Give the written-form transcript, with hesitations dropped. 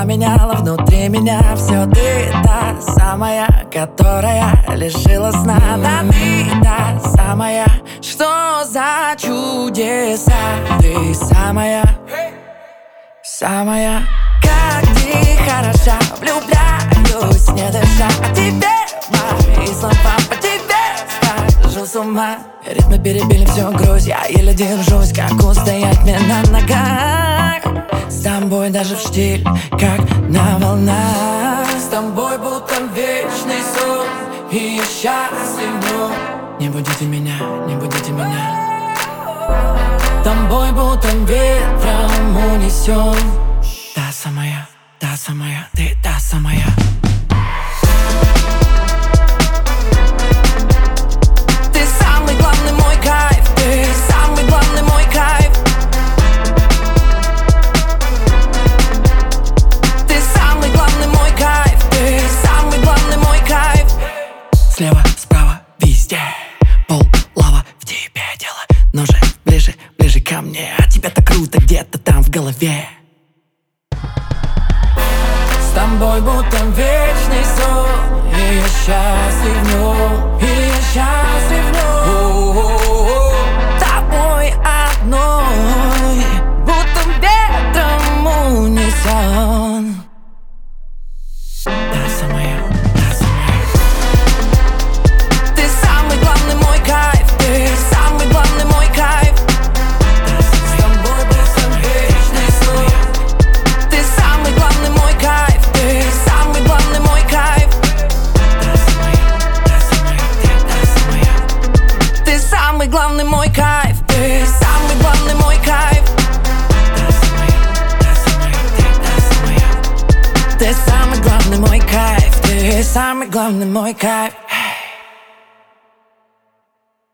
поменяла внутри меня все. Ты та самая, которая лишила сна. Да ты та самая, что за чудеса. Ты самая, самая. Как ты хороша, влюбляюсь, не дыша. О тебе мои слова, по тебе схожу с ума. Ритмы перебили всю грусть, я еле держусь. Как устоять мне на ногах? С тобой даже в штиль, как на волнах. С тобой будто вечный сон, и я счастлив в нем. Не будите меня, не будите меня. Тобой будто ветром унесен. Та самая, ты та самая. Ты самый главный мой кайф, ты самый главный мой кайф. Ты самый главный мой кайф, ты самый главный мой кайф. Слева, справа, везде пол, лава, в тебе дело. Но же ближе, ближе ко мне. А тебя так круто где-то там в голове. С тобой будто вечный сон, и я счастлив в нем, и я счастлив в нем. Тобой одной, будто ветром унесен. Та самая, та самая. Ты самый главный мой кайф, ты самый главный мой кайф. С тобой будто вечный сон. Ты самый главный мой кайф. Ты самый главный мой кайф. Ты самый главный мой кайф. Ты самый главный мой кайф. Ты самый главный мой кайф. Ты самый главный мой кайф.